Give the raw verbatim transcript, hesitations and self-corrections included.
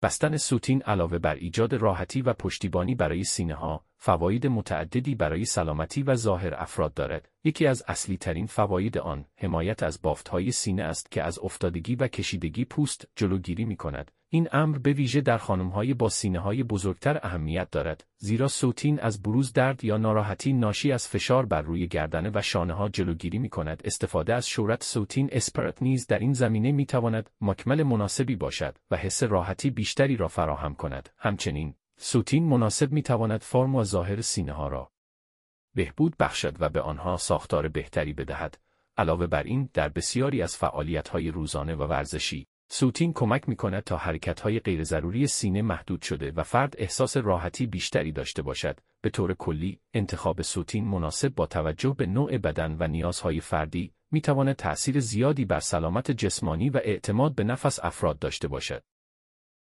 بستن سوتین علاوه بر ایجاد راحتی و پشتیبانی برای سینه‌ها، فواید متعددی برای سلامتی و ظاهر افراد دارد. یکی از اصلی ترین فواید آن، حمایت از بافت‌های سینه است که از افتادگی و کشیدگی پوست جلوگیری می‌کند. این امر به ویژه در خانم‌های با سینه‌های بزرگتر اهمیت دارد، زیرا سوتین از بروز درد یا ناراحتی ناشی از فشار بر روی گردن و شانه‌ها جلوگیری می‌کند. استفاده از شورت سوتین اسپرت نیز در این زمینه می‌تواند مکمل مناسبی باشد و حس راحتی بیشتری را فراهم کند. همچنین، سوتین مناسب می‌تواند فرم و ظاهر سینه‌ها را بهبود بخشد و به آنها ساختار بهتری بدهد. علاوه بر این، در بسیاری از فعالیت‌های روزانه و ورزشی، سوتین کمک می‌کند تا حرکت‌های غیرضروری سینه محدود شده و فرد احساس راحتی بیشتری داشته باشد. به طور کلی، انتخاب سوتین مناسب با توجه به نوع بدن و نیازهای فردی می‌تواند تأثیر زیادی بر سلامت جسمانی و اعتماد به نفس افراد داشته باشد.